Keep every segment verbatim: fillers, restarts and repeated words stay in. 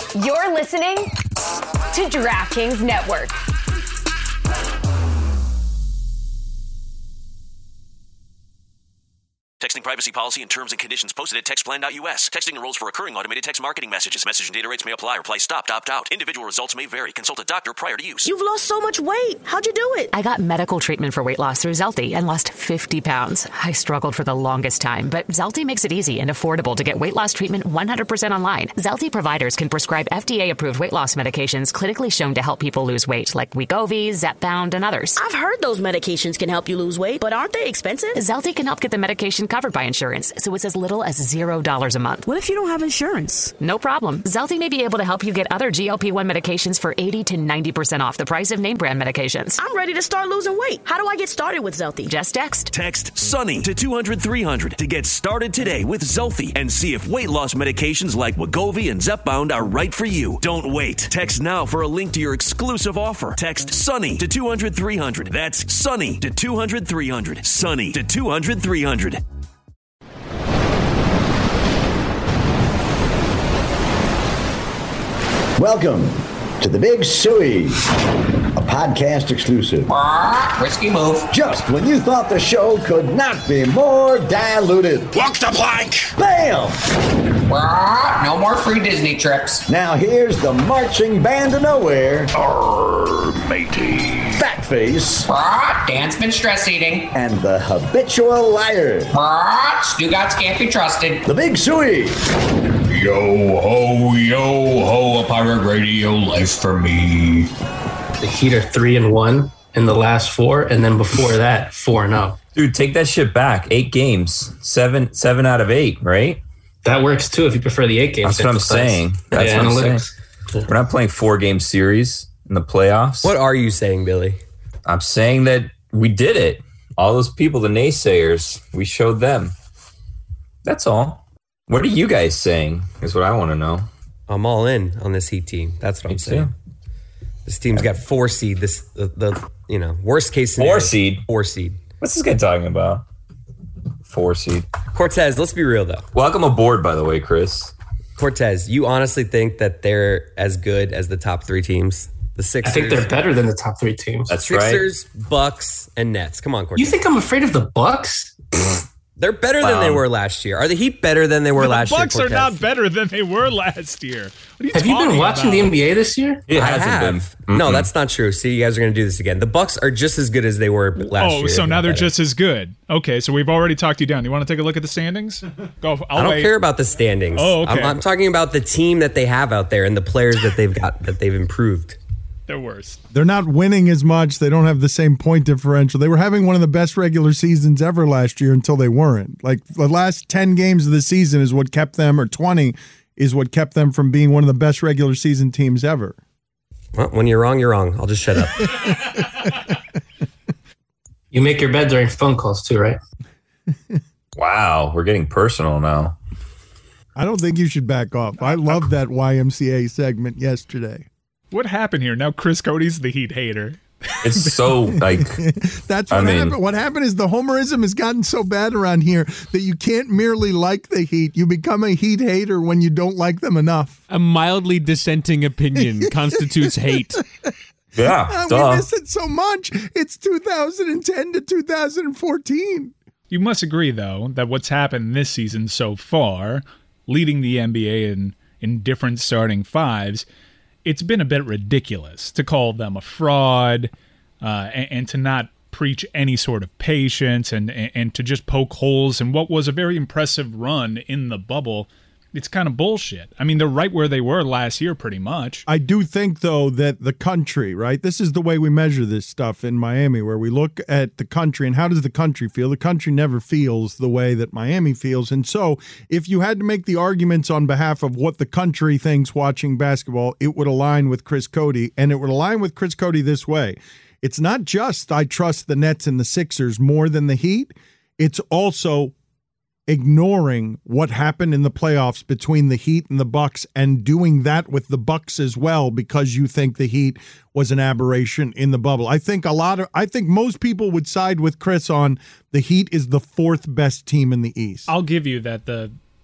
You're listening to DraftKings Network. Texting privacy policy and terms and conditions posted at text plan dot U S. Texting enrolls for recurring automated text marketing messages. Message and data rates may apply. Reply stopped, opt out. Individual results may vary. Consult a doctor prior to use. You've lost so much weight. How'd you do it? I got medical treatment for weight loss through Zelty and lost fifty pounds. I struggled for the longest time, but Zelty makes it easy and affordable to get weight loss treatment one hundred percent online. Zelty providers can prescribe F D A-approved weight loss medications clinically shown to help people lose weight, like Wegovy, Zepbound, and others. I've heard those medications can help you lose weight, but aren't they expensive? Zelty can help get the medication covered by insurance, so it's as little as zero dollars a month. What if you don't have insurance? No problem. Zelty may be able to help you get other G L P one medications for eighty to ninety percent off the price of name brand medications. I'm ready to start losing weight. How do I get started with Zelty? Just text. Text SUNNY to two hundred three hundred to get started today with Zelty and see if weight loss medications like Wegovy and Zepbound are right for you. Don't wait. Text now for a link to your exclusive offer. Text SUNNY to two hundred three hundred. That's SUNNY to two hundred three hundred. SUNNY to two hundred three hundred. Welcome to The Big Suey, a podcast exclusive. Risky move. Just when you thought the show could not be more diluted. Walk the plank. Bam! No more free Disney trips. Now here's the marching band of nowhere. Arr, matey. Fatface. Dan's been stress eating. And the habitual liar. Stugatz can't be trusted. The Big Suey. Yo ho, yo ho, a pirate radio life for me. The Heat are three and one in the last four, and then before that, four and zero. Dude, take that shit back. Eight games, seven, seven out of eight, right? That works too if you prefer the eight games. That's what I'm saying. That's yeah, what I'm analytics. saying. We're not playing four game series in the playoffs. What are you saying, Billy? I'm saying that we did it. All those people, the naysayers, we showed them. That's all. What are you guys saying is what I want to know. I'm all in on this Heat team. That's what Me I'm saying. too. This team's got four seed. This the, the you know worst case scenario. Four seed. Four seed. What's this guy talking about? Four seed. Cortez, let's be real though. Welcome aboard, by the way, Chris. Cortez, you honestly think that they're as good as the top three teams? The Sixers. I think they're better than the top three teams. That's Sixers, right. Bucks, and Nets. Come on, Cortez. You think I'm afraid of the Bucks? They're better than Wow. they were last year. Are the Heat better than they were the last Bucks year? are not better than they were last year. What are you Have you been talking watching about? the N B A this year? It I hasn't have. been. No, Mm-mm. that's not true. See, you guys are going to do this again. The Bucks are just as good as they were last oh, year. so if now not they're better. just as good. Okay, so we've already talked you down. You want to take a look at the standings? Go. I'll I don't wait. care about the standings. Oh, okay. I'm, I'm talking about the team that they have out there and the players that they've got that they've improved. They're worse. They're not winning as much. They don't have the same point differential. They were having one of the best regular seasons ever last year until they weren't. Like the last ten games of the season is what kept them, or twenty is what kept them from being one of the best regular season teams ever. Well, when you're wrong, you're wrong. I'll just shut up. You make your bed during phone calls too, right? Wow, we're getting personal now. I don't think you should back off. I love that Y M C A segment yesterday. What happened here? Now Chris Cody's the Heat hater. It's so like That's what I mean- happened. What happened is the homerism has gotten so bad around here that you can't merely like the Heat. You become a Heat hater when you don't like them enough. A mildly dissenting opinion constitutes hate. yeah. Uh, duh. we miss it so much. It's two thousand ten to two thousand fourteen. You must agree, though, that what's happened this season so far, leading the N B A in, in different starting fives, it's been a bit ridiculous to call them a fraud uh, and, and to not preach any sort of patience and, and, and to just poke holes in what was a very impressive run in the bubble. It's kind of bullshit. I mean, they're right where they were last year pretty much. I do think, though, that the country, right? This is the way we measure this stuff in Miami, where we look at the country and how does the country feel? The country never feels the way that Miami feels. And so if you had to make the arguments on behalf of what the country thinks watching basketball, it would align with Chris Cody. And it would align with Chris Cody this way. It's not just I trust the Nets and the Sixers more than the Heat. It's also ignoring what happened in the playoffs between the Heat and the Bucks and doing that with the Bucks as well because you think the Heat was an aberration in the bubble. I think a lot of I think most people would side with Chris on the Heat is the fourth best team in the East. I'll give you that the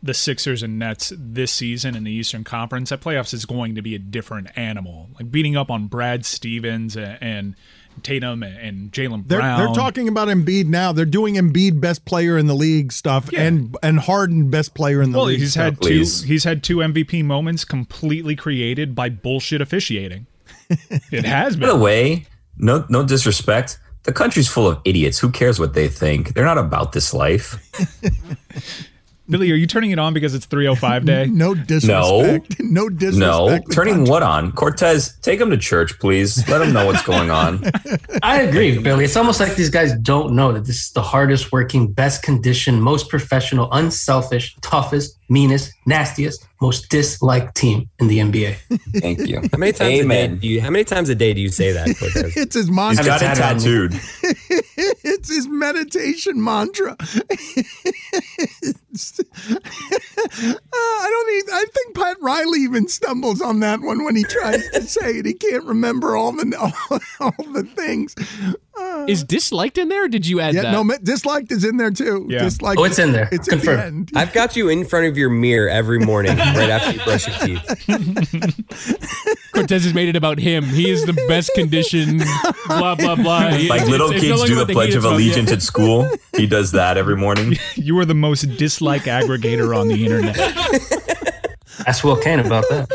the Sixers and Nets this season in the Eastern Conference, that playoffs is going to be a different animal. Like beating up on Brad Stevens and, and Tatum and Jaylen They're, Brown. they're talking about Embiid now. They're doing Embiid best player in the league stuff Yeah. and and Harden best player in the well, league he's stuff. had two. He's had two M V P moments completely created by bullshit officiating. It has been. By the way, no no disrespect. The country's full of idiots. Who cares what they think? They're not about this life. Billy, are you turning it on because it's three oh five day? No disrespect. No, no disrespect. No. Turning what on? Cortez, take him to church, please. Let him know what's going on. I agree, Billy. It's almost like these guys don't know that this is the hardest working, best conditioned, most professional, unselfish, toughest, meanest, nastiest, most disliked team in the N B A. Thank you. How many times Amen. a day do you? How many times a day do you say that, Cortez? It's his mantra. He's got it tattooed. It's his meditation mantra. It's- uh, I don't even, I think Pat Riley even stumbles on that one when he tries to say it. He can't remember all the all, all the things. Uh, Is disliked in there? Or did you add yeah, that? no, ma- disliked is in there too. Yeah. Disliked, Oh, it's in there. It's Confirmed. at the end. I've got you in front of your mirror every morning, right after you brush your teeth. Cortez has made it about him. He is the best conditioned, blah, blah, blah. He- Like it's- little it's no kids longer do the about Pledge heat, of it's about- Allegiance at school. He does that every morning. You are the most dislike aggregator on the internet. Ask Will Kane about that.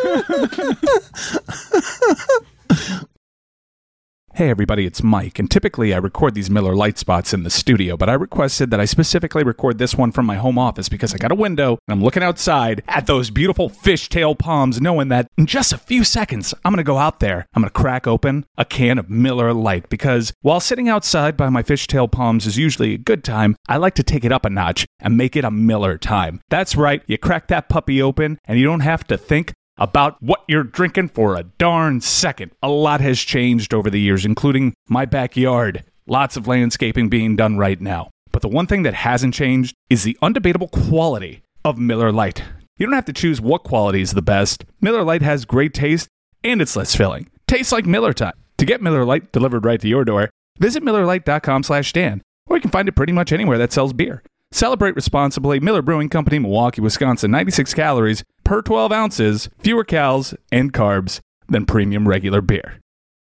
Hey everybody, it's Mike, and typically I record these Miller Lite spots in the studio, but I requested that I specifically record this one from my home office because I got a window and I'm looking outside at those beautiful fishtail palms, knowing that in just a few seconds I'm going to go out there, I'm going to crack open a can of Miller Lite, because while sitting outside by my fishtail palms is usually a good time, I like to take it up a notch and make it a Miller time. That's right, you crack that puppy open and you don't have to think about what you're drinking for a darn second. A lot has changed over the years, including my backyard. Lots of landscaping being done right now. But the one thing that hasn't changed is the undebatable quality of Miller Lite. You don't have to choose what quality is the best. Miller Lite has great taste, and it's less filling. Tastes like Miller time. To get Miller Lite delivered right to your door, visit Miller Lite dot com slash Dan, or you can find it pretty much anywhere that sells beer. Celebrate responsibly. Miller Brewing Company, Milwaukee, Wisconsin. ninety-six calories per twelve ounces. Fewer calories and carbs than premium regular beer.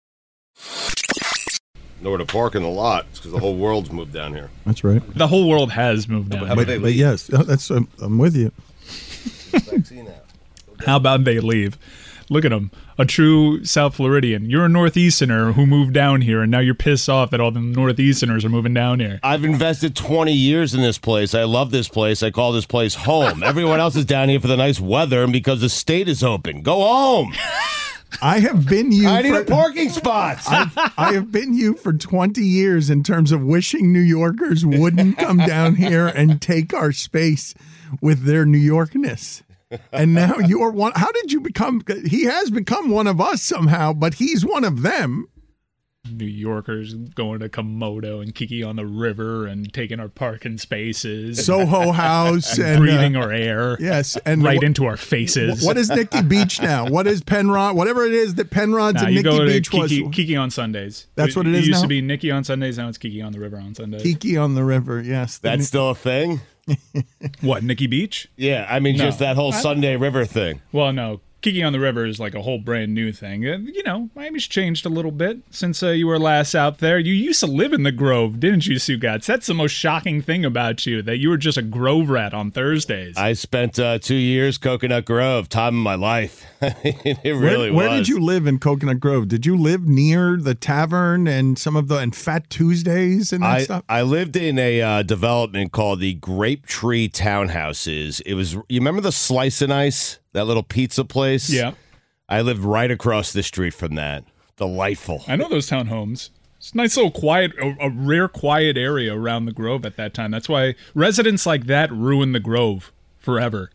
Nowhere to park in the lot. It's because the whole world's moved down here. That's right. The whole world has moved down. How about they But leave? yes, that's I'm, I'm with you. Vaccine out. How about they leave? Look at him, a true South Floridian. You're a Northeasterner who moved down here, and now you're pissed off that all the Northeasterners are moving down here. I've invested twenty years in this place. I love this place. I call this place home. Everyone else is down here for the nice weather and because the state is open. Go home. I have been you. I need for, a parking spot. I've, I have been you for twenty years in terms of wishing New Yorkers wouldn't come down here and take our space with their New Yorkness. And now you're one. How did you become? He has become one of us somehow, but he's one of them. New Yorkers going to Komodo and Kiki on the River and taking our parking spaces. Soho House and, and breathing uh, our air. Yes, and right wh- into our faces. What is Nikki Beach now? What is Penrod? Whatever it is that Penrod's Nah, and you Nikki go to Beach Kiki, was. Kiki on Sundays. That's what it It is used now? to be Nikki on Sundays. Now it's Kiki on the River on Sundays. Kiki on the River. Yes, the- That's still a thing? What, Nikki Beach? Yeah, I mean, No. just that whole I- Sunday River thing. Well, no. Kiki on the River is like a whole brand new thing. Uh, you know, Miami's changed a little bit since uh, you were last out there. You used to live in the Grove, didn't you, Sugats? That's the most shocking thing about you, that you were just a Grove rat on Thursdays. I spent uh, two years Coconut Grove, time of my life. It really where, where was. did you live in Coconut Grove? Did you live near the tavern and some of the and Fat Tuesdays and that I, stuff? I lived in a uh, development called the Grape Tree Townhouses. It was, you remember the Slice and Ice, that little pizza place? Yeah. I lived right across the street from that. Delightful. I know those townhomes. It's a nice little quiet, a, a rare quiet area around the Grove at that time. That's why residents like that ruined the Grove forever.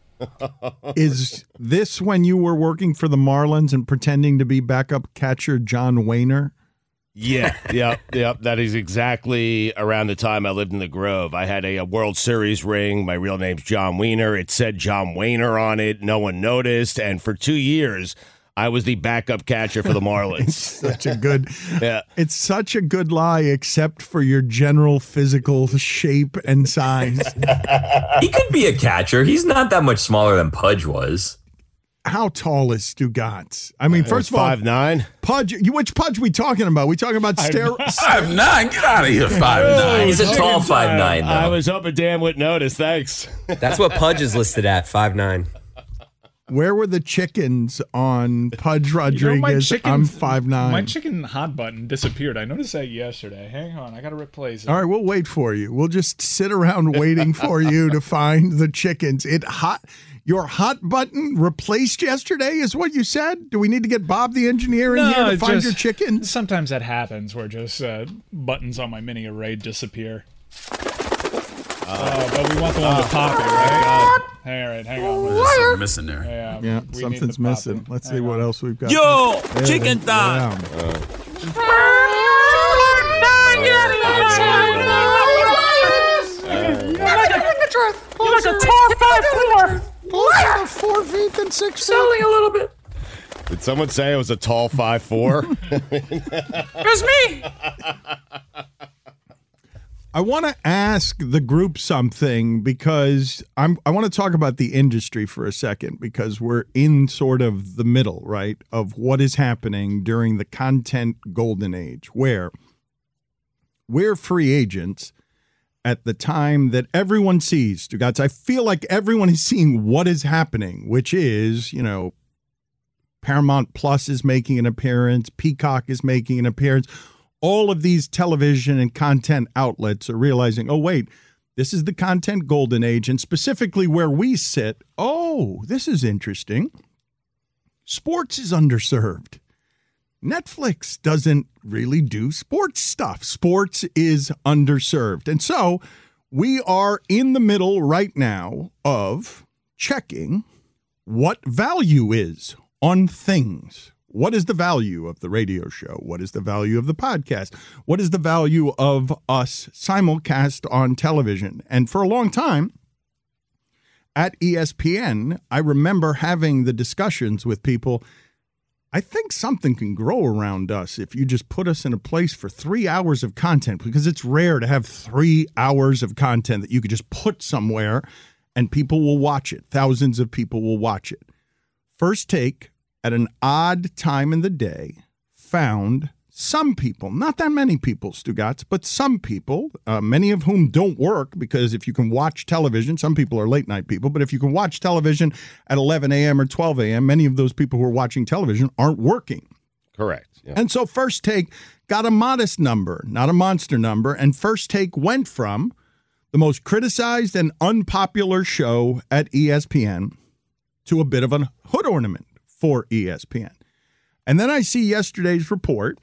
Is this when you were working for the Marlins and pretending to be backup catcher John Wayner? Yeah, yep, yep. That is exactly around the time I lived in the Grove. I had a, a World Series ring. My real name's John Wiener. It said John Wayner on it. No one noticed. And for two years, I was the backup catcher for the Marlins. Such a good, yeah. It's such a good lie, except for your general physical shape and size. He could be a catcher. He's not that much smaller than Pudge was. How tall is Stugotz? I mean, first of all, five nine. Pudge. You, which Pudge we talking about? We talking about steroids? Five nine. Get out of here, five nine. He's a tall five nine. Though. I was hoping Dan would notice. Thanks. That's what Pudge is listed at, five nine. Where were the chickens on Pudge Rodriguez? You know, my chicken, I'm five nine. My chicken hot button disappeared. I noticed that yesterday. Hang on, I got to replace it. All right, we'll wait for you. We'll just sit around waiting for you to find the chickens. It hot. Your hot button replaced yesterday is what you said? Do we need to get Bob the engineer in no, here to find just, your chickens? Sometimes that happens where just uh, buttons on my mini array disappear. Uh, uh, but we want the one uh, with popping, right? Uh, all right, hang on. There's something missing there. Yeah, yeah something's missing. Let's hang see on. What else we've got. Yo, there, chicken time. You're like a tall five four. Liar! Four feet and six feet. Selling a little bit. Did someone say it was a tall five four? It was me. I want to ask the group something because I'm. I want to talk about the industry for a second because we're in sort of the middle, right, of what is happening during the content golden age, where we're free agents at the time that everyone sees, Stugotz. I feel like everyone is seeing what is happening, which is, you know, Paramount Plus is making an appearance, Peacock is making an appearance. All of these television and content outlets are realizing, oh, wait, this is the content golden age, and specifically where we sit, oh, this is interesting. Sports is underserved. Netflix doesn't really do sports stuff. Sports is underserved. And so we are in the middle right now of checking what value is on things. What is the value of the radio show? What is the value of the podcast? What is the value of us simulcast on television? And for a long time at E S P N, I remember having the discussions with people. I think something can grow around us if you just put us in a place for three hours of content, because it's rare to have three hours of content that you could just put somewhere and people will watch it. Thousands of people will watch it. First Take, at an odd time in the day, found some people, not that many people, Stugotz, but some people, uh, many of whom don't work, because if you can watch television, some people are late night people, but if you can watch television at eleven a.m. or twelve a.m., many of those people who are watching television aren't working. Correct. Yeah. And so First Take got a modest number, not a monster number, and First Take went from the most criticized and unpopular show at E S P N to a bit of a hood ornament for E S P N. And then I see yesterday's report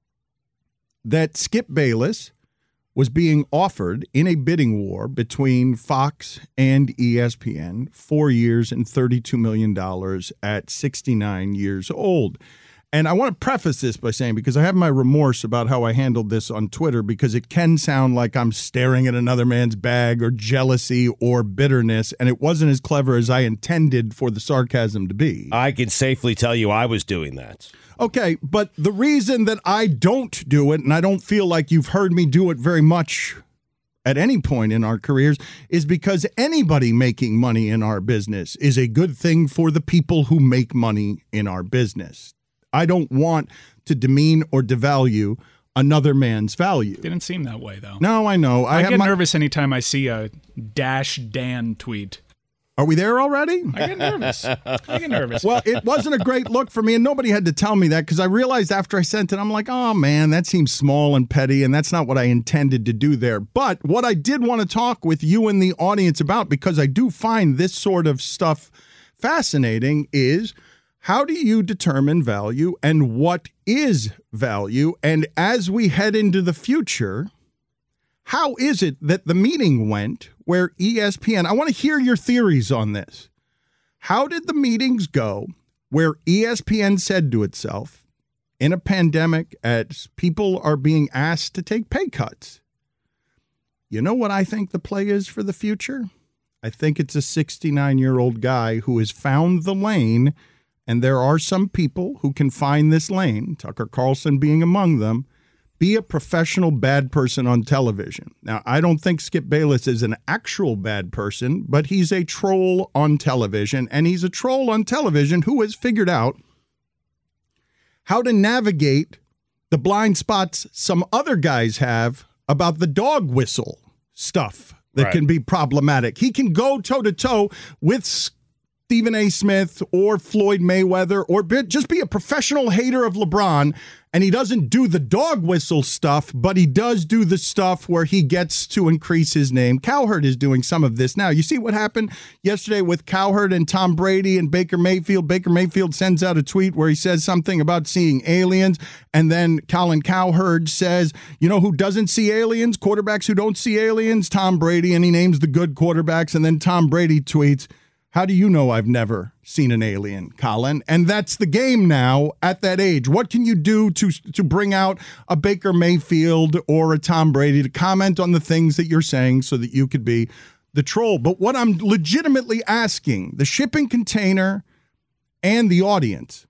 that Skip Bayless was being offered in a bidding war between Fox and E S P N, four years and thirty-two million dollars at sixty-nine years old. And I want to preface this by saying, because I have my remorse about how I handled this on Twitter, because it can sound like I'm staring at another man's bag or jealousy or bitterness, and it wasn't as clever as I intended for the sarcasm to be. I can safely tell you I was doing that. Okay, but the reason that I don't do it, and I don't feel like you've heard me do it very much at any point in our careers, is because anybody making money in our business is a good thing for the people who make money in our business. I don't want to demean or devalue another man's value. Didn't seem that way, though. No, I know. I, I have get my... nervous anytime I see a Dash Dan tweet. Are we there already? I get nervous. I get nervous. Well, it wasn't a great look for me, and nobody had to tell me that, because I realized after I sent it, I'm like, oh, man, that seems small and petty, and that's not what I intended to do there. But what I did want to talk with you and the audience about, because I do find this sort of stuff fascinating, is how do you determine value and what is value? And as we head into the future, how is it that the meeting went where E S P N, I want to hear your theories on this. How did the meetings go where E S P N said to itself, in a pandemic, as people are being asked to take pay cuts, you know what I think the play is for the future? I think it's a sixty-nine-year-old guy who has found the lane and there are some people who can find this lane, Tucker Carlson being among them, be a professional bad person on television. Now, I don't think Skip Bayless is an actual bad person, but he's a troll on television, and he's a troll on television who has figured out how to navigate the blind spots some other guys have about the dog whistle stuff that Right. can be problematic. He can go toe-to-toe with Stephen A. Smith or Floyd Mayweather or be, just be a professional hater of LeBron, and he doesn't do the dog whistle stuff, but he does do the stuff where he gets to increase his name. Cowherd is doing some of this now. You see what happened yesterday with Cowherd and Tom Brady and Baker Mayfield? Baker Mayfield sends out a tweet where he says something about seeing aliens, and then Colin Cowherd says, you know who doesn't see aliens? Quarterbacks who don't see aliens? Tom Brady, and he names the good quarterbacks, and then Tom Brady tweets, how do you know I've never seen an alien, Colin? And that's the game now at that age. What can you do to to bring out a Baker Mayfield or a Tom Brady to comment on the things that you're saying so that you could be the troll? But what I'm legitimately asking the shipping container and the audience,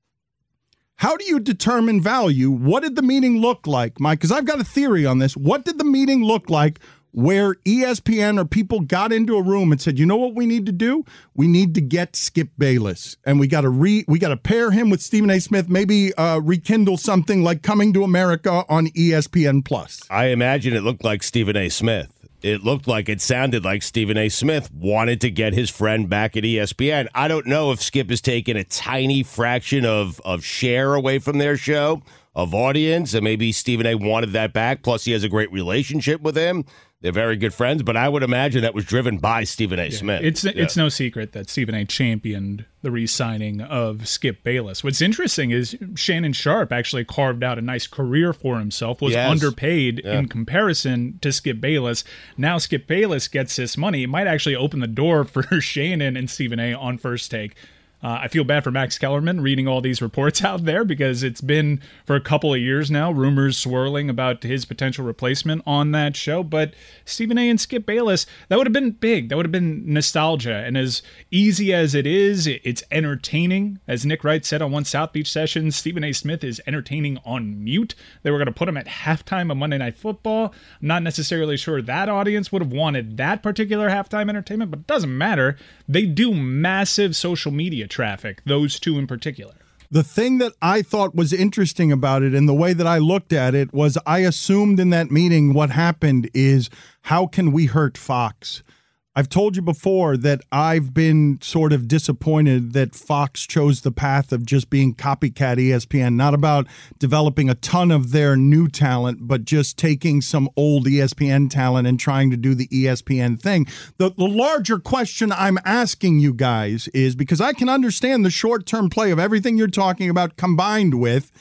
how do you determine value? What did the meeting look like, Mike? Because I've got a theory on this. What did the meeting look like where E S P N or people got into a room and said, you know what we need to do? We need to get Skip Bayless, and we got to re we got to pair him with Stephen A. Smith, maybe uh, rekindle something like Coming to America on E S P N Plus. I imagine it looked like Stephen A. Smith. It looked like, it sounded like Stephen A. Smith wanted to get his friend back at E S P N. I don't know if Skip has taken a tiny fraction of, of share away from their show, of audience, and maybe Stephen A. wanted that back. Plus, he has a great relationship with him. They're very good friends, but I would imagine that was driven by Stephen A. Yeah, Smith. It's yeah. it's no secret that Stephen A. championed the re-signing of Skip Bayless. What's interesting is Shannon Sharp actually carved out a nice career for himself, was Yes. underpaid Yeah. in comparison to Skip Bayless. Now Skip Bayless gets this money. It might actually open the door for Shannon and Stephen A. on First Take. Uh, I feel bad for Max Kellerman reading all these reports out there because it's been for a couple of years now, rumors swirling about his potential replacement on that show. But Stephen A. and Skip Bayless, that would have been big. That would have been nostalgia. And as easy as it is, it's entertaining. As Nick Wright said on one South Beach session, Stephen A. Smith is entertaining on mute. They were going to put him at halftime of Monday Night Football. I'm not necessarily sure that audience would have wanted that particular halftime entertainment, but it doesn't matter. They do massive social media traffic, those two in particular. The thing that I thought was interesting about it and the way that I looked at it was I assumed in that meeting what happened is, how can we hurt Fox? I've told you before that I've been sort of disappointed that Fox chose the path of just being copycat E S P N, not about developing a ton of their new talent, but just taking some old E S P N talent and trying to do the E S P N thing. The, the larger question I'm asking you guys is, because I can understand the short-term play of everything you're talking about combined with,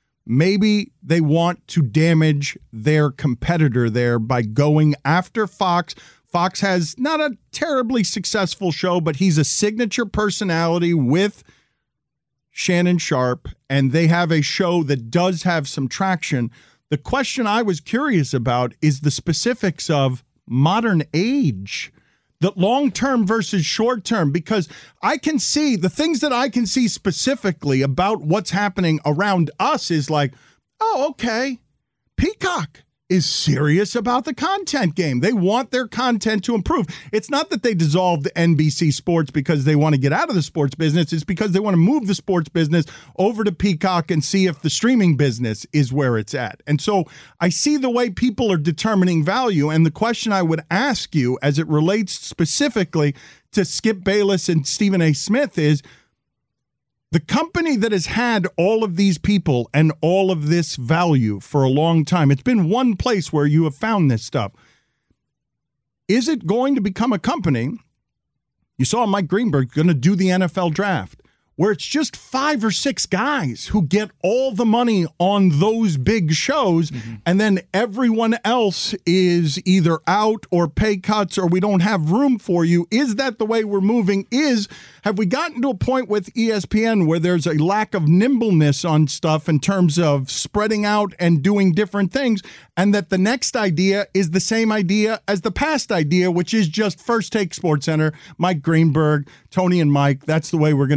maybe they want to damage their competitor there by going after Fox. Fox has not a terribly successful show, but he's a signature personality with Shannon Sharp, and they have a show that does have some traction. The question I was curious about is the specifics of modern age, the long-term versus short-term, because I can see the things that I can see specifically about what's happening around us is like, oh, okay, Peacock is serious about the content game. They want their content to improve. It's not that they dissolved N B C Sports because they want to get out of the sports business. It's because they want to move the sports business over to Peacock and see if the streaming business is where it's at. And so I see the way people are determining value. And the question I would ask you as it relates specifically to Skip Bayless and Stephen A. Smith is, the company that has had all of these people and all of this value for a long time, it's been one place where you have found this stuff. Is it going to become a company? You saw Mike Greenberg going to do the N F L draft, where it's just five or six guys who get all the money on those big shows, mm-hmm. and then everyone else is either out or pay cuts or we don't have room for you. Is that the way we're moving? Is have we gotten to a point with E S P N where there's a lack of nimbleness on stuff in terms of spreading out and doing different things, and that the next idea is the same idea as the past idea, which is just First Take SportsCenter, Mike Greenberg, Tony and Mike, that's the way we're going to do it. We're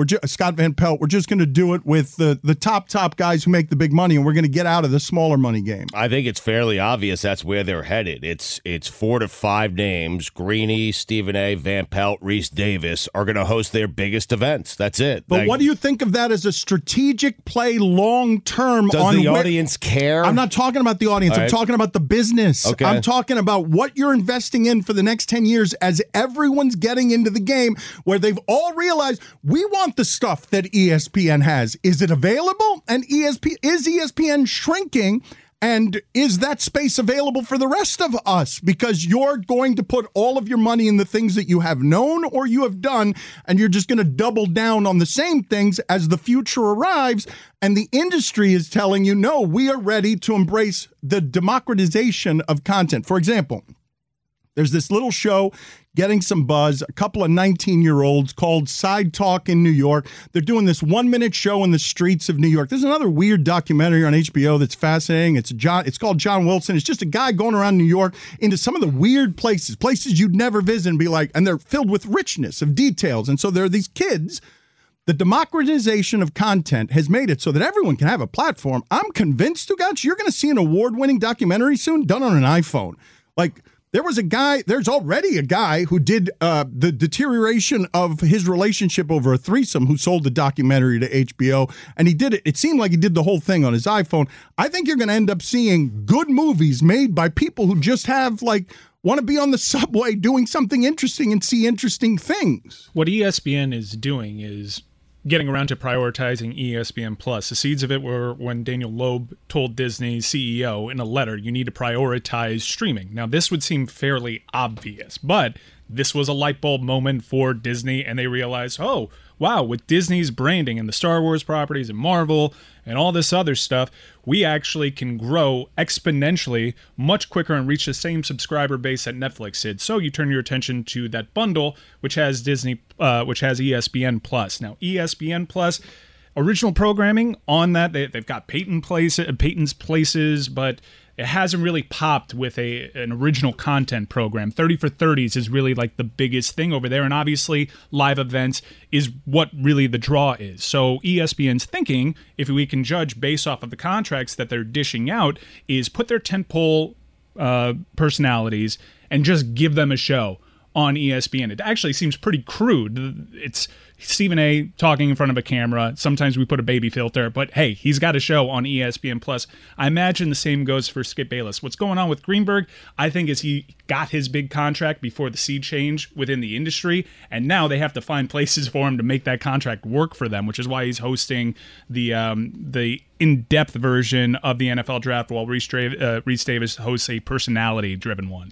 ju- Scott Van Pelt, we're just going to do it with the, the top, top guys who make the big money, and we're going to get out of the smaller money game. I think it's fairly obvious that's where they're headed. It's it's four to five names. Greeny, Stephen A., Van Pelt, Reese Davis are going to host their biggest events. That's it. But like, what do you think of that as a strategic play long term? Does on the where- audience care? I'm not talking about the audience. All I'm right. talking about the business. Okay. I'm talking about what you're investing in for the next ten years as everyone's getting into the game where they've all realized we want the stuff that E S P N has. Is it available? And E S P is E S P N shrinking? And is that space available for the rest of us? Because you're going to put all of your money in the things that you have known or you have done, and you're just going to double down on the same things as the future arrives. And the industry is telling you, no, we are ready to embrace the democratization of content. For example, there's this little show getting some buzz, a couple of nineteen-year-olds called Side Talk in New York. They're doing this one-minute show in the streets of New York. There's another weird documentary on H B O that's fascinating. It's John. It's called John Wilson. It's just a guy going around New York into some of the weird places, places you'd never visit and be like, and they're filled with richness of details. And so there are these kids. The democratization of content has made it so that everyone can have a platform. I'm convinced, Tugach, you're going to see an award-winning documentary soon done on an iPhone. Like, there was a guy, there's already a guy who did uh, the deterioration of his relationship over a threesome who sold the documentary to H B O, and he did it. It seemed like he did the whole thing on his iPhone. I think you're going to end up seeing good movies made by people who just have, like, want to be on the subway doing something interesting and see interesting things. What E S P N is doing is getting around to prioritizing E S P N Plus. The seeds of it were when Daniel Loeb told Disney's C E O in a letter, you need to prioritize streaming. Now, this would seem fairly obvious, but this was a light bulb moment for Disney, and they realized, oh, wow, with Disney's branding and the Star Wars properties and Marvel and all this other stuff, we actually can grow exponentially much quicker and reach the same subscriber base that Netflix did. So you turn your attention to that bundle, which has Disney, uh, which has E S P N Plus. Now, E S P N Plus, original programming on that, they, they've got Peyton place, Peyton's Places, but it hasn't really popped with a an original content program. thirty for thirties is really like the biggest thing over there, and obviously live events is what really the draw is. So E S P N's thinking, if we can judge based off of the contracts that they're dishing out, is put their tentpole uh, personalities and just give them a show on E S P N. It actually seems pretty crude. It's Stephen A. talking in front of a camera. Sometimes we put a baby filter, but hey, he's got a show on E S P N Plus. I imagine the same goes for Skip Bayless. What's going on with Greenberg, I think, is he got his big contract before the sea change within the industry, and now they have to find places for him to make that contract work for them, which is why he's hosting the um, the in-depth version of the N F L draft while Reese, uh, Reese Davis hosts a personality-driven one.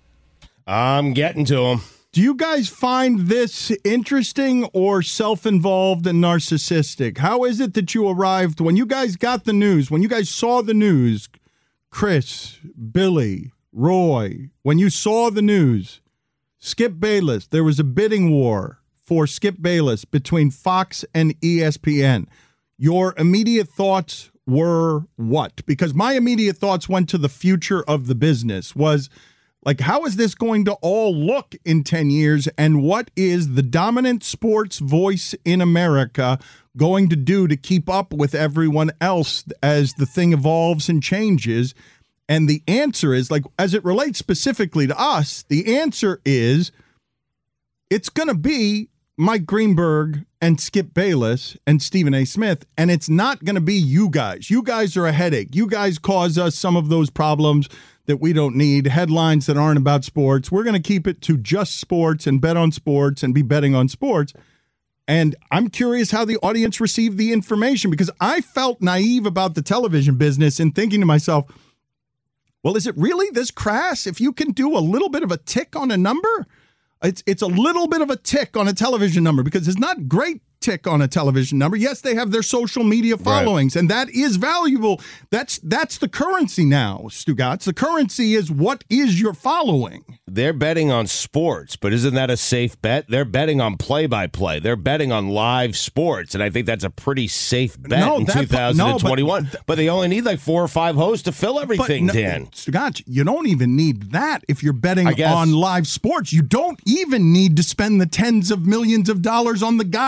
I'm getting to him. Do you guys find this interesting or self-involved and narcissistic? How is it that you arrived when you guys got the news, when you guys saw the news, Chris, Billy, Roy, when you saw the news, Skip Bayless, there was a bidding war for Skip Bayless between Fox and E S P N. Your immediate thoughts were what? Because my immediate thoughts went to the future of the business, was like, how is this going to all look in ten years? And what is the dominant sports voice in America going to do to keep up with everyone else as the thing evolves and changes? And the answer is, like, as it relates specifically to us, the answer is it's going to be Mike Greenberg and Skip Bayless and Stephen A. Smith, and it's not going to be you guys. You guys are a headache. You guys cause us some of those problems that we don't need, headlines that aren't about sports. We're going to keep it to just sports and bet on sports and be betting on sports. And I'm curious how the audience received the information, because I felt naive about the television business and thinking to myself, well, is it really this crass if you can do a little bit of a tick on a number? It's it's a little bit of a tick on a television number, because it's not great tick on a television number. Yes, they have their social media followings, right, and that is valuable. That's that's the currency now, Stugotz. The currency is what is your following. They're betting on sports, but isn't that a safe bet? They're betting on play-by-play. They're betting on live sports, and I think that's a pretty safe bet no, in that, twenty twenty-one. No, but, but they only need like four or five hosts to fill everything, no, Dan. Stugotz, you don't even need that if you're betting I guess. on live sports. You don't even need to spend the tens of millions of dollars on the guys you're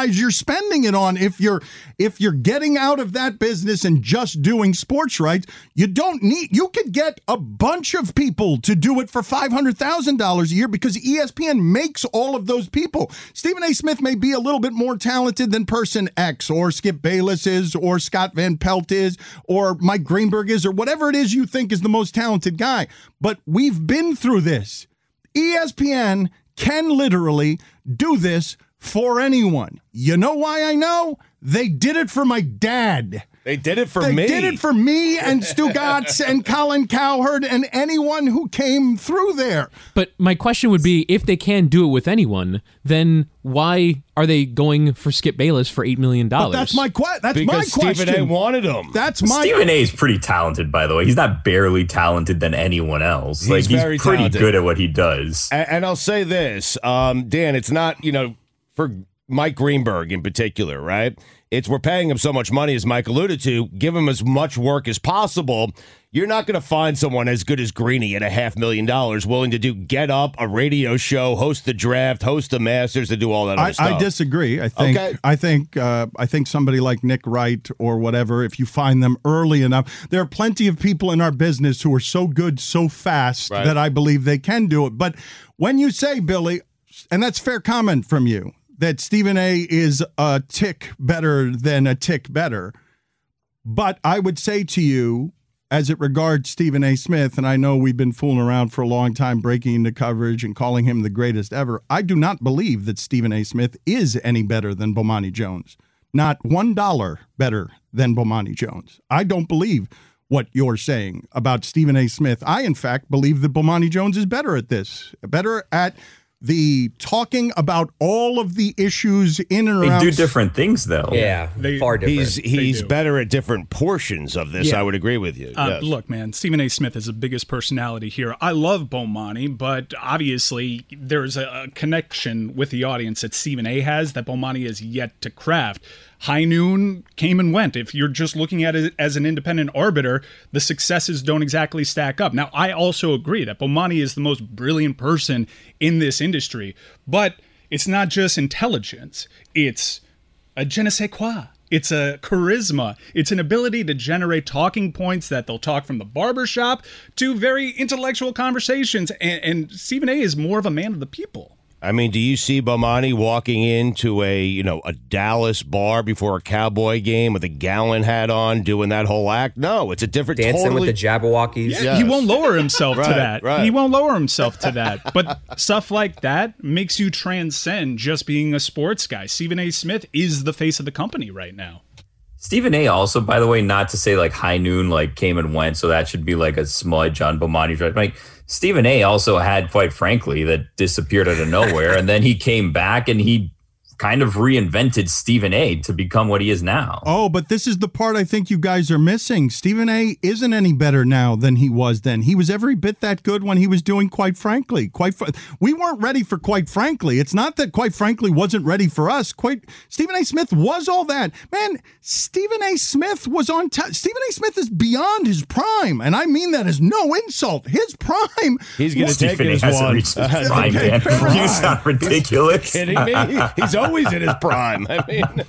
spending it on if you're if you're getting out of that business and just doing sports rights. You don't need you could get a bunch of people to do it for five hundred thousand dollars a year because E S P N makes all of those people. Stephen A. Smith may be a little bit more talented than person X or Skip Bayless is or Scott Van Pelt is or Mike Greenberg is or whatever it is you think is the most talented guy. But we've been through this. E S P N can literally do this for anyone. You know why I know? They did it for my dad. They did it for they me. They did it for me and Stu Gatz and Colin Cowherd and anyone who came through there. But my question would be, if they can do it with anyone, then why are they going for Skip Bayless for eight million dollars? But that's my, que- that's because my question. Stephen A. wanted him. That's my Stephen A. is pretty talented, by the way. He's not barely talented than anyone else. He's like he's very pretty talented. good at what he does. And, and I'll say this, um, Dan, it's not, you know, for Mike Greenberg in particular, right? It's we're paying him so much money, as Mike alluded to, give him as much work as possible. You're not going to find someone as good as Greeny at a half million dollars willing to do get up, a radio show, host the draft, host the Masters, to do all that other I, stuff. I disagree. I think Okay. I think uh, I think somebody like Nick Wright or whatever, if you find them early enough, there are plenty of people in our business who are so good so fast Right. that I believe they can do it. But when you say, Billy, and that's fair comment from you, that Stephen A. is a tick better than a tick better. But I would say to you, as it regards Stephen A. Smith, and I know we've been fooling around for a long time breaking into coverage and calling him the greatest ever, I do not believe that Stephen A. Smith is any better than Bomani Jones. Not one dollar better than Bomani Jones. I don't believe what you're saying about Stephen A. Smith. I, in fact, believe that Bomani Jones is better at this, better at the talking about all of the issues in and They around. do different things, though. Yeah, They- far different. He's he's do. better at different portions of this. Yeah. I would agree with you. Uh, yes. Look, man, Stephen A. Smith is the biggest personality here. I love Bomani, but obviously there's a, a connection with the audience that Stephen A. has that Bomani has yet to craft. High Noon came and went. If you're just looking at it as an independent arbiter, the successes don't exactly stack up. Now, I also agree that Bomani is the most brilliant person in this industry, but it's not just intelligence. It's a je ne sais quoi. It's a charisma. It's an ability to generate talking points that they'll talk from the barbershop to very intellectual conversations. And, and Stephen A. is more of a man of the people. I mean, do you see Bomani walking into a, you know, a Dallas bar before a Cowboy game with a Gallon hat on, doing that whole act? No, it's a different Dancing totally, with the Jabberwockies. Yeah, Yes. He won't lower himself Right, to that. right. He won't lower himself to that. But stuff like that makes you transcend just being a sports guy. Stephen A. Smith is the face of the company right now. Stephen A. also, by the way, not to say like High Noon like came and went, so that should be like a smudge on Bomani's right. Like Stephen A. also had, quite frankly, that disappeared out of nowhere, and then he came back and he kind of reinvented Stephen A. to become what he is now. Oh, but this is the part I think you guys are missing. Stephen A. isn't any better now than he was then. He was every bit that good when he was doing Quite Frankly. Quite, fr- we weren't ready for Quite Frankly. It's not that Quite Frankly wasn't ready for us. Quite Stephen A. Smith was all that. Man, Stephen A. Smith was on top. Stephen A. Smith is beyond his prime, and I mean that as no insult. His prime. He's going to was- take Stephen A. his hasn't one. reached his prime, Okay, man. fair You enough. sound ridiculous. Kidding me? He's always in his prime. I mean,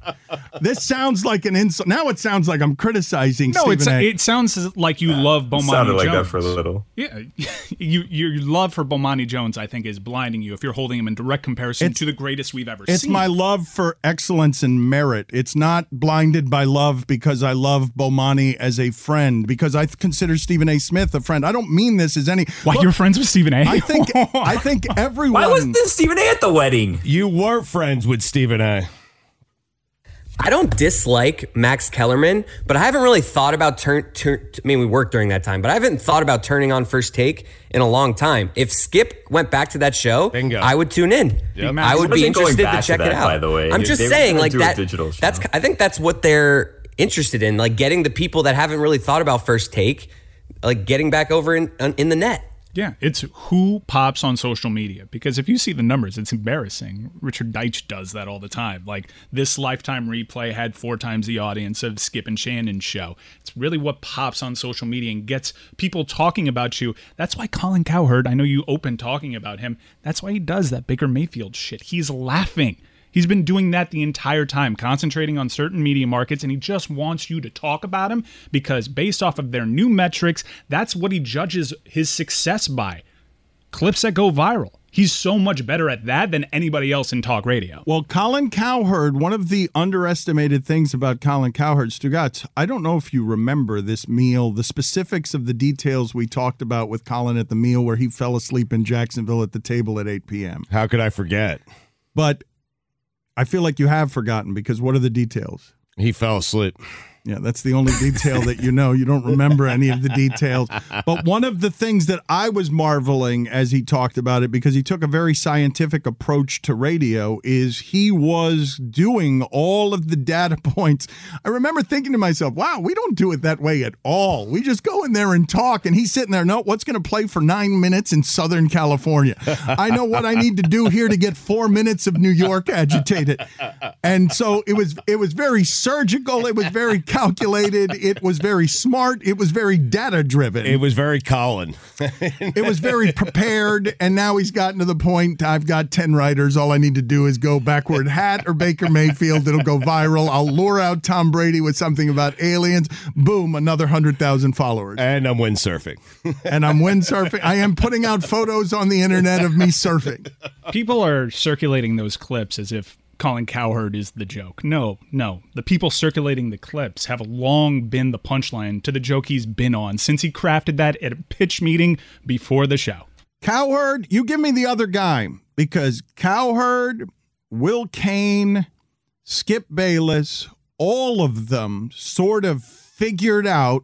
This sounds like an insult. Now it sounds like I'm criticizing No, Stephen it's, A. it sounds like you love Bomani Sounded like Jones. that for a little. Yeah, you, your love for Bomani Jones, I think, is blinding you if you're holding him in direct comparison It's- to the greatest we've ever It's seen. my love for excellence and merit. It's not blinded by love because I love Bomani as a friend, because I consider Stephen A. Smith a friend. I don't mean this as any. Why Look, you're friends with Stephen A? I think I think everyone. Why wasn't this Stephen A. at the wedding? you were friends with Stephen A. I don't dislike Max Kellerman, but I haven't really thought about turn. turn I mean, we worked during that time, but I haven't thought about turning on First Take in a long time. If Skip went back to that show, Bingo. I would tune in. Yep. I would be Wasn't going interested to back to check that, it out. by the way. I'm just They were saying, gonna like do a that. digital show. That's. I think that's what they're interested in, like getting the people that haven't really thought about First Take, like getting back over in in the net. Yeah, it's who pops on social media. Because if you see the numbers, it's embarrassing. Richard Deitch does that all the time. Like, this Lifetime replay had four times the audience of Skip and Shannon's show. It's really what pops on social media and gets people talking about you. That's why Colin Cowherd, I know you opened talking about him, that's why he does that Baker Mayfield shit. He's laughing He's been doing that the entire time, concentrating on certain media markets, and he just wants you to talk about him because based off of their new metrics, that's what he judges his success by. Clips that go viral. He's so much better at that than anybody else in talk radio. Well, Colin Cowherd, one of the underestimated things about Colin Cowherd, Stugatz, I don't know if you remember this meal, the specifics of the details we talked about with Colin at the meal where he fell asleep in Jacksonville at the table at eight p.m. How could I forget? But I feel like you have forgotten because what are the details? He fell asleep. Yeah, that's the only detail that you know. You don't remember any of the details. But one of the things that I was marveling as he talked about it, because he took a very scientific approach to radio, is he was doing all of the data points. I remember thinking to myself, wow, we don't do it that way at all. We just go in there and talk, and he's sitting there, no, what's going to play for nine minutes in Southern California? I know what I need to do here to get four minutes of New York agitated. And so it was, it was very surgical. It was very calculated. It was very smart. It was very data driven. It was very Colin. It was very prepared. And now he's gotten to the point, I've got ten writers. All I need to do is go backward hat or Baker Mayfield. It'll go viral. I'll lure out Tom Brady with something about aliens. Boom, another one hundred thousand followers. And I'm windsurfing. And I'm windsurfing. I am putting out photos on the internet of me surfing. People are circulating those clips as if Colin Cowherd is the joke. No, no. The people circulating the clips have long been the punchline to the joke he's been on since he crafted that at a pitch meeting before the show. Cowherd, you give me the other guy, because Cowherd, Will Cain, Skip Bayless, all of them sort of figured out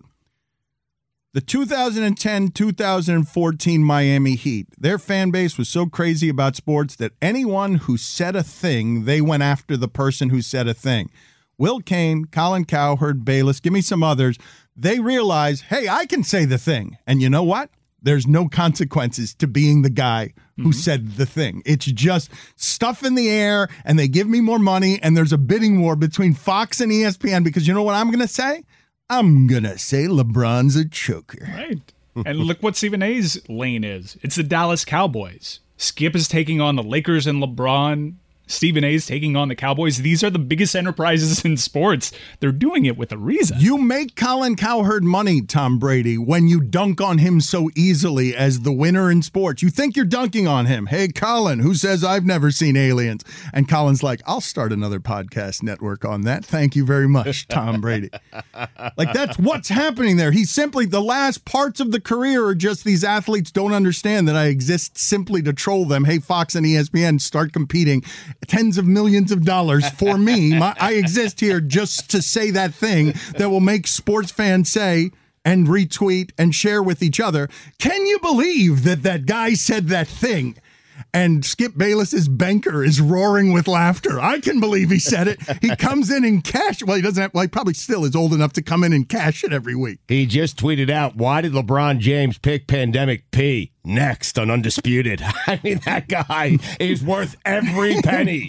the two thousand ten two thousand fourteen Miami Heat. Their fan base was so crazy about sports that anyone who said a thing, they went after the person who said a thing. Will Cain, Colin Cowherd, Bayless, give me some others. They realize, hey, I can say the thing. And you know what? There's no consequences to being the guy who mm-hmm. said the thing. It's just stuff in the air, and they give me more money, and there's a bidding war between Fox and E S P N, because you know what I'm going to say? I'm going to say LeBron's a choker. Right. And look what Stephen A's lane is. It's the Dallas Cowboys. Skip is taking on the Lakers and LeBron. Stephen A's taking on the Cowboys. These are the biggest enterprises in sports. They're doing it with a reason. You make Colin Cowherd money, Tom Brady, when you dunk on him so easily as the winner in sports. You think you're dunking on him. Hey, Colin, who says I've never seen aliens? And Colin's like, I'll start another podcast network on that. Thank you very much, Tom Brady. Like, that's what's happening there. He's simply, the last parts of the career are just these athletes don't understand that I exist simply to troll them. Hey, Fox and E S P N, start competing. Tens of millions of dollars for me. My, I exist here just to say that thing that will make sports fans say and retweet and share with each other. Can you believe that that guy said that thing? And Skip Bayless's banker is roaring with laughter. I can believe he said it. He comes in and cash. Well, he doesn't have, well, he probably still is old enough to come in and cash it every week. He just tweeted out, why did LeBron James pick Pandemic P next on Undisputed? I mean, that guy is worth every penny.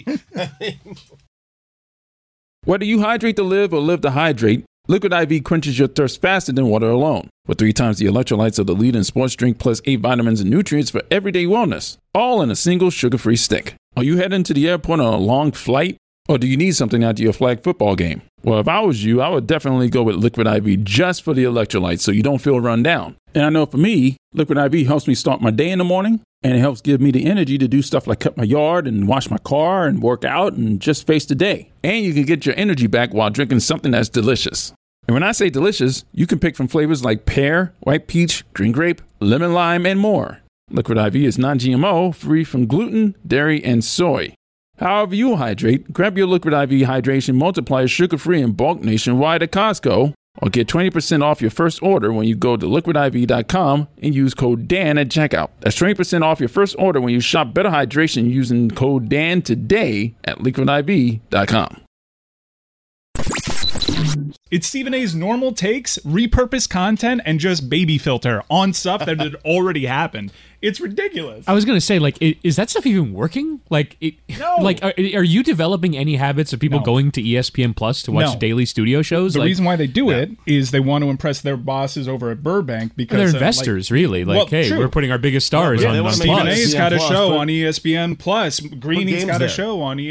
Whether you hydrate to live or live to hydrate, Liquid I V quenches your thirst faster than water alone, with three times the electrolytes of the leading sports drink plus eight vitamins and nutrients for everyday wellness, all in a single sugar-free stick. Are you heading to the airport on a long flight, or do you need something after your flag football game? Well, if I was you, I would definitely go with Liquid I V just for the electrolytes so you don't feel run down. And I know for me, Liquid I V helps me start my day in the morning, and it helps give me the energy to do stuff like cut my yard and wash my car and work out and just face the day. And you can get your energy back while drinking something that's delicious. And when I say delicious, you can pick from flavors like pear, white peach, green grape, lemon lime, and more. Liquid I V is non-G M O, free from gluten, dairy, and soy. However you hydrate, grab your Liquid I V Hydration Multiplier sugar-free in bulk nationwide at Costco, or get twenty percent off your first order when you go to liquid I V dot com and use code Dan at checkout. That's twenty percent off your first order when you shop Better Hydration using code Dan today at liquid I V dot com. It's Stephen A's normal takes, repurposed content, and just baby filter on stuff that had already happened. It's ridiculous. I was going to say, like, is that stuff even working? Like, it, no. Like, are, are you developing any habits of people No. going to E S P N Plus to watch No. daily studio shows? The like, reason why they do no. it is they want to impress their bosses over at Burbank because they're uh, investors, like, really. Like, well, hey, true. we're putting our biggest stars Yeah, on, they on want Plus. Stephen A's got a Plus, show but- on E S P N Plus. Greeny's game's got a there? show on E.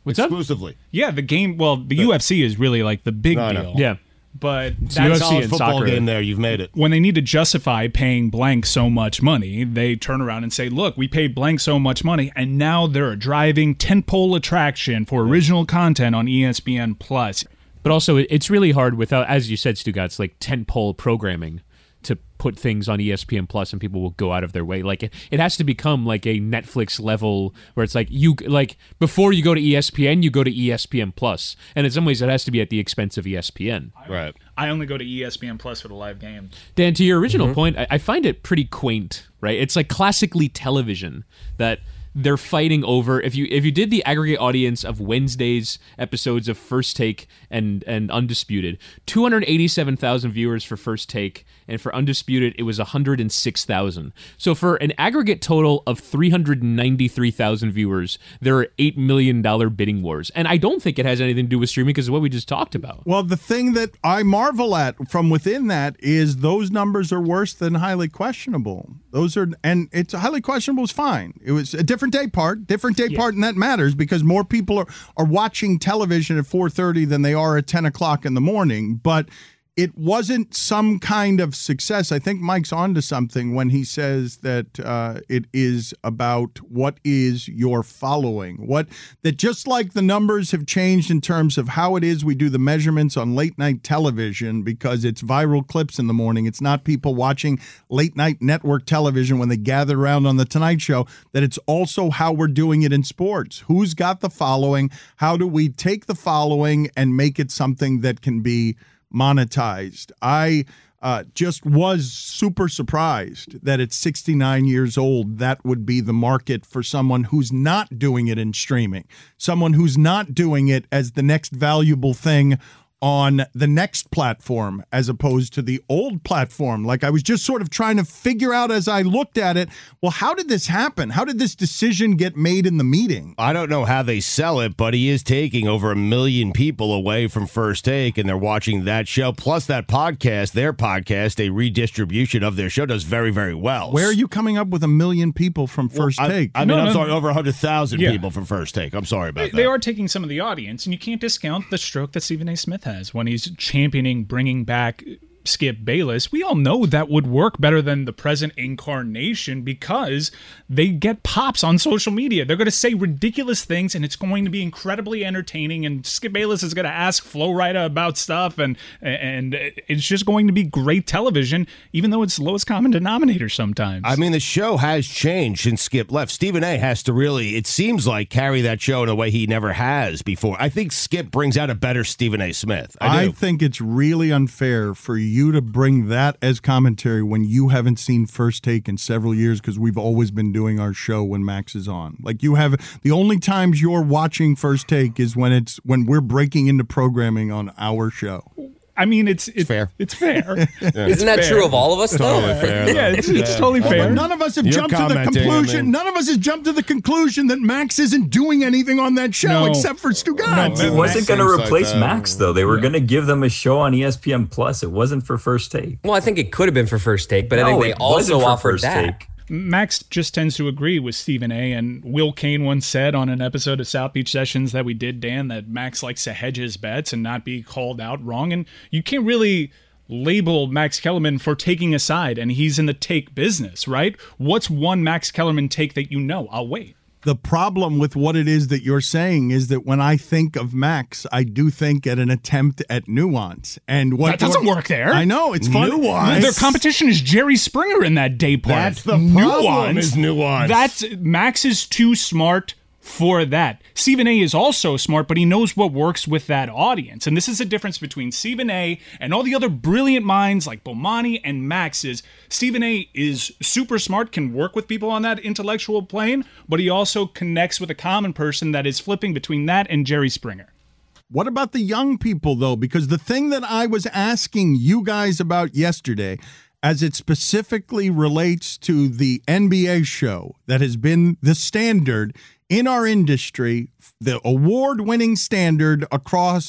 What's exclusively. Up? Yeah, the game. Well, the U F C is really like the big no, deal. No. Yeah. But it's that's a football soccer. Game there. You've made it. When they need to justify paying blank so much money, they turn around and say, look, we paid blank so much money, and now they're a driving tentpole attraction for original content on E S P N Plus. But also, it's really hard without, as you said, Stugotz, like tentpole programming to put things on E S P N Plus, and people will go out of their way. Like it, it has to become like a Netflix level where it's like you like before you go to E S P N, you go to E S P N Plus, and in some ways it has to be at the expense of E S P N. Right. I only go to E S P N Plus for the live game. Dan, to your original Mm-hmm. point, I, I find it pretty quaint. Right? It's like classically television that they're fighting over. If you if you did the aggregate audience of Wednesday's episodes of First Take and and Undisputed, two hundred eighty-seven thousand viewers for First Take, and for Undisputed it was one hundred six thousand. So for an aggregate total of three hundred ninety-three thousand viewers, there are eight million dollars bidding wars. And I don't think it has anything to do with streaming because of what we just talked about. Well, the thing that I marvel at from within that is those numbers are worse than highly questionable. Those are, and it's highly questionable is fine. It was a different day part, different day Yeah. part, and that matters because more people are, are watching television at four thirty than they are at ten o'clock in the morning. But it wasn't some kind of success. I think Mike's onto something when he says that uh, it is about what is your following. What that just like the numbers have changed in terms of how it is we do the measurements on late night television because it's viral clips in the morning. It's not people watching late night network television when they gather around on the Tonight Show. That it's also how we're doing it in sports. Who's got the following? How do we take the following and make it something that can be monetized? I uh, just was super surprised that at sixty-nine years old, that would be the market for someone who's not doing it in streaming, someone who's not doing it as the next valuable thing on the next platform as opposed to the old platform. Like I was just sort of trying to figure out as I looked at it, well, how did this happen? How did this decision get made in the meeting? I don't know how they sell it, but he is taking over a million people away from First Take, and they're watching that show. Plus that podcast, their podcast, a redistribution of their show, does very, very well. Where are you coming up with a million people from First Well, I- Take? I, mean, No, I'm no, sorry, no. over one hundred thousand Yeah. people from First Take. I'm sorry about They, that. they are taking some of the audience, and you can't discount the stroke that Stephen A. Smith has when he's championing bringing back Skip Bayless. We all know that would work better than the present incarnation because they get pops on social media. They're going to say ridiculous things, and it's going to be incredibly entertaining. And Skip Bayless is going to ask Flo Rida about stuff, and and it's just going to be great television, even though it's lowest common denominator sometimes. I mean, the show has changed since Skip left. Stephen A. has to really, it seems like, carry that show in a way he never has before. I think Skip brings out a better Stephen A. Smith. I do. I think it's really unfair for you to bring that as commentary when you haven't seen First Take in several years because we've always been doing our show when Max is on. Like you have the only times you're watching First Take is when it's when we're breaking into programming on our show. I mean, it's it's fair. It's fair. Isn't that true of all of us, though? Totally fair, though. Yeah, it's, it's totally Well, fair. but none of us have You're jumped to the commenting, conclusion. I mean- None of us has jumped to the conclusion that Max isn't doing anything on that show No. except for Stugotz. No, It wasn't going to seems like replace that. Max, though. They were going to give them a show on E S P N Plus. It wasn't for First Take. Well, I think it could have been for First Take, but I No, think they it wasn't also for offered First that. Take. Max just tends to agree with Stephen A. And Will Kane once said on an episode of South Beach Sessions that we did, Dan, that Max likes to hedge his bets and not be called out wrong. And you can't really label Max Kellerman for taking a side, and he's in the take business, right? What's one Max Kellerman take that you know? I'll wait. The problem with what it is that you're saying is that when I think of Max, I do think at an attempt at nuance. And what That doesn't work there. I know, it's fun. Nuance. Their competition is Jerry Springer in that day part. That's the problem is nuance. That's Max is too smart for that. Stephen A. is also smart, but he knows what works with that audience. And this is the difference between Stephen A. and all the other brilliant minds like Bomani and Max is Stephen A. is super smart, can work with people on that intellectual plane, but he also connects with a common person that is flipping between that and Jerry Springer. What about the young people, though? Because the thing that I was asking you guys about yesterday, as it specifically relates to the N B A show that has been the standard in our industry, the award-winning standard across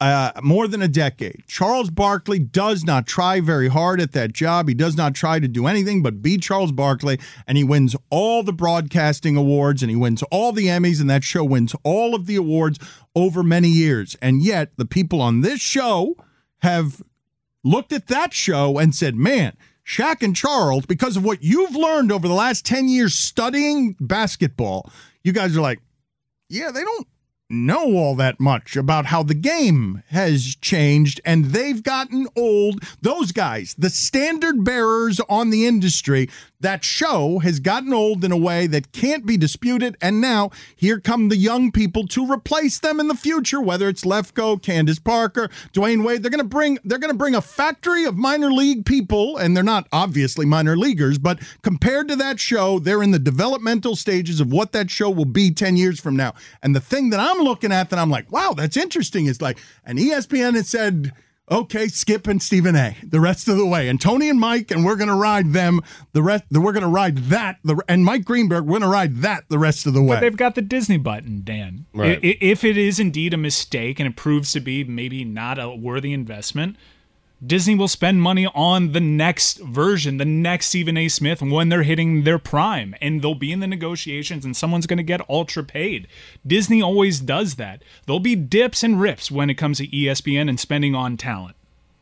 uh, more than a decade. Charles Barkley does not try very hard at that job. He does not try to do anything but be Charles Barkley, and he wins all the broadcasting awards, and he wins all the Emmys, and that show wins all of the awards over many years. And yet, the people on this show have looked at that show and said, man, Shaq and Charles, because of what you've learned over the last ten years studying basketball, you guys are like, yeah, they don't know all that much about how the game has changed, and they've gotten old. Those guys, the standard bearers on the industry, that show has gotten old in a way that can't be disputed, and now here come the young people to replace them in the future, whether it's Lefko, Candace Parker, Dwayne Wade. They're going to bring they're going to bring a factory of minor league people, and they're not obviously minor leaguers, but compared to that show, they're in the developmental stages of what that show will be ten years from now. And the thing that I'm looking at that I'm like, wow, that's interesting, is like, and E S P N has said, okay, Skip and Stephen A. the rest of the way, and Tony and Mike, and we're going to ride them the rest. We're going to ride that, the and Mike Greenberg, we're going to ride that the rest of the way. But they've got the Disney button, Dan. Right. I- If it is indeed a mistake and it proves to be maybe not a worthy investment, Disney will spend money on the next version, the next Stephen A. Smith, when they're hitting their prime, and they'll be in the negotiations, and someone's going to get ultra paid. Disney always does that. There'll be dips and rips when it comes to E S P N and spending on talent.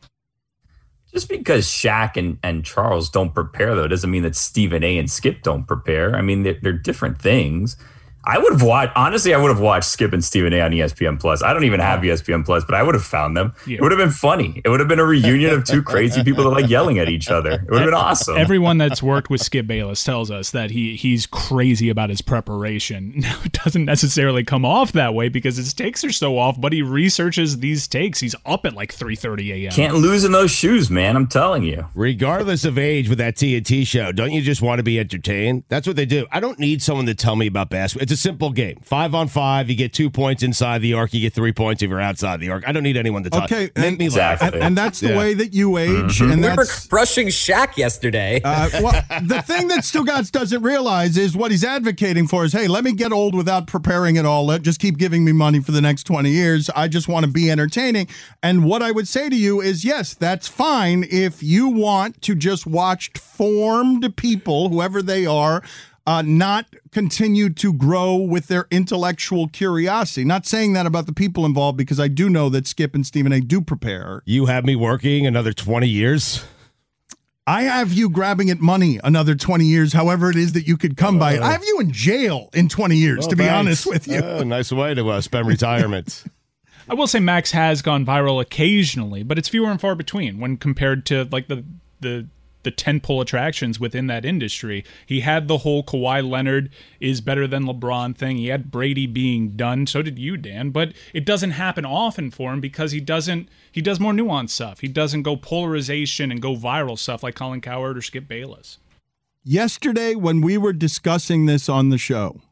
Just because Shaq and, and Charles don't prepare, though, doesn't mean that Stephen A. and Skip don't prepare. I mean, they're, they're different things. I would have watched, honestly, I would have watched Skip and Stephen A. on E S P N Plus. I don't even have E S P N Plus, but I would have found them. Yeah. It would have been funny. It would have been a reunion of two crazy people that like yelling at each other. It would have been awesome. Everyone that's worked with Skip Bayless tells us that he he's crazy about his preparation. Now, it doesn't necessarily come off that way because his takes are so off, but he researches these takes. He's up at like three thirty a.m. Can't lose in those shoes, man. I'm telling you. Regardless of age with that T N T show, don't you just want to be entertained? That's what they do. I don't need someone to tell me about basketball. It's a simple game. Five on five, you get two points inside the arc, you get three points if you're outside the arc. I don't need anyone to talk. Okay, Make and, me laugh. And, and that's the yeah. way that you age. Mm-hmm. And we were that's, crushing Shaq yesterday. Uh, well, the thing that Stugotz doesn't realize is what he's advocating for is, hey, let me get old without preparing at all. Let just keep giving me money for the next twenty years. I just want to be entertaining. And what I would say to you is, yes, that's fine if you want to just watch formed people, whoever they are, Uh, not continue to grow with their intellectual curiosity. Not saying that about the people involved, because I do know that Skip and Stephen A. do prepare. You have me working another twenty years? I have you grabbing at money another twenty years, however it is that you could come uh, by it. I have you in jail in twenty years, oh, to be thanks. honest with you. Oh, nice way to uh, spend retirement. I will say Max has gone viral occasionally, but it's fewer and far between when compared to like the the the tentpole attractions within that industry. He had the whole Kawhi Leonard is better than LeBron thing. He had Brady being done. So did you, Dan. But it doesn't happen often for him because he doesn't. He does more nuanced stuff. He doesn't go polarization and go viral stuff like Colin Cowherd or Skip Bayless. Yesterday, when we were discussing this on the show,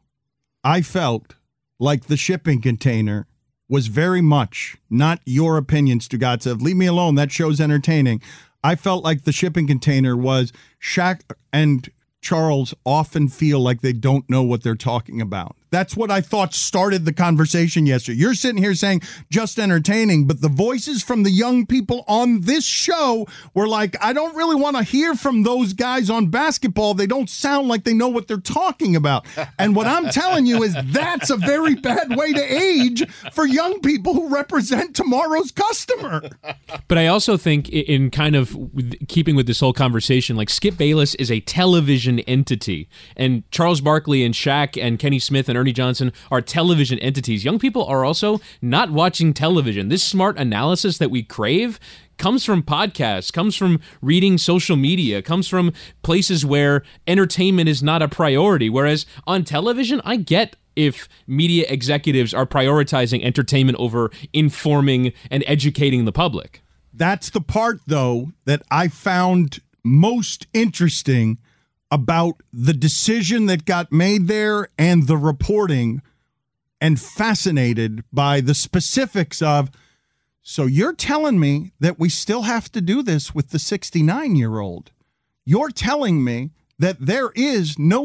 I felt like the shipping container was very much not your opinion, Stugotz. Leave me alone. That show's entertaining. I felt like the shipping container was Shaq and Charles often feel like they don't know what they're talking about. That's what I thought started the conversation yesterday. You're sitting here saying just entertaining, but the voices from the young people on this show were like, I don't really want to hear from those guys on basketball. They don't sound like they know what they're talking about. And what I'm telling you is that's a very bad way to age for young people who represent tomorrow's customer. But I also think in kind of keeping with this whole conversation, like Skip Bayless is a television entity, and Charles Barkley and Shaq and Kenny Smith and Ernie Johnson are television entities. Young people are also not watching television. This smart analysis that we crave comes from podcasts, comes from reading social media, comes from places where entertainment is not a priority. Whereas on television, I get if media executives are prioritizing entertainment over informing and educating the public. That's the part, though, that I found most interesting about the decision that got made there and the reporting, and fascinated by the specifics of, so you're telling me that we still have to do this with the sixty-nine-year-old. You're telling me that there is no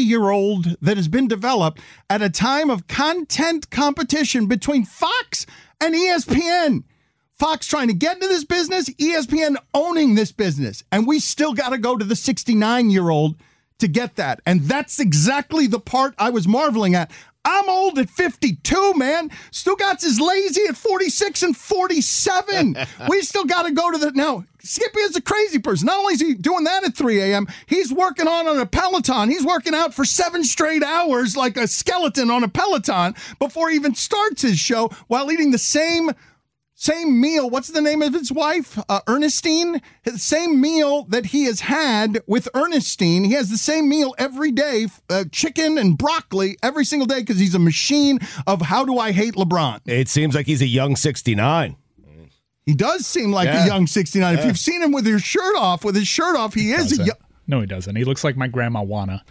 thirty-year-old that has been developed at a time of content competition between Fox And E S P N, Fox trying to get into this business, E S P N owning this business. And we still got to go to the sixty-nine-year-old to get that. And that's exactly the part I was marveling at. I'm old at fifty-two, man. Stugatz is lazy at forty-six and forty-seven. We still got to go to the... Now, Skippy is a crazy person. Not only is he doing that at three a.m., he's working on, on a Peloton. He's working out for seven straight hours like a skeleton on a Peloton before he even starts his show while eating the same... Same meal. What's the name of his wife? Uh, Ernestine. The same meal that he has had with Ernestine. He has the same meal every day, uh, chicken and broccoli every single day because he's a machine of how do I hate LeBron. It seems like he's a young sixty-nine. He does seem like Yeah. a young sixty-nine. Yeah. If you've seen him with his shirt off, with his shirt off, he is a young... No, he doesn't. He looks like my grandma Juana.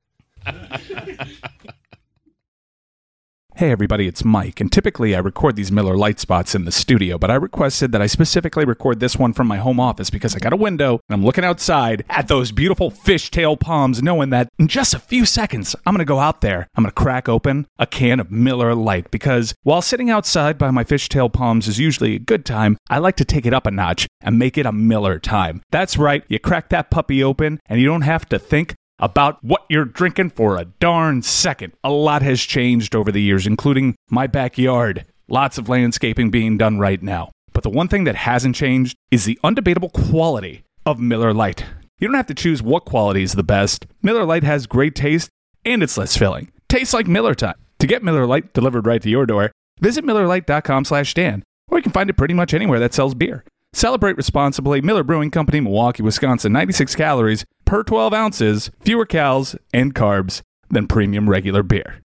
Hey everybody, it's Mike, and typically I record these Miller Lite spots in the studio, but I requested that I specifically record this one from my home office because I got a window and I'm looking outside at those beautiful fishtail palms, knowing that in just a few seconds I'm going to go out there, I'm going to crack open a can of Miller Lite, because while sitting outside by my fishtail palms is usually a good time, I like to take it up a notch and make it a Miller time. That's right, you crack that puppy open and you don't have to think about what you're drinking for a darn second. A lot has changed over the years, including my backyard. Lots of landscaping being done right now. But the one thing that hasn't changed is the undebatable quality of Miller Lite. You don't have to choose what quality is the best. Miller Lite has great taste, and it's less filling. Tastes like Miller time. To get Miller Lite delivered right to your door, visit Miller Lite dot com slash Dan, or you can find it pretty much anywhere that sells beer. Celebrate responsibly. Miller Brewing Company, Milwaukee, Wisconsin. ninety-six calories per twelve ounces, fewer calories and carbs than premium regular beer.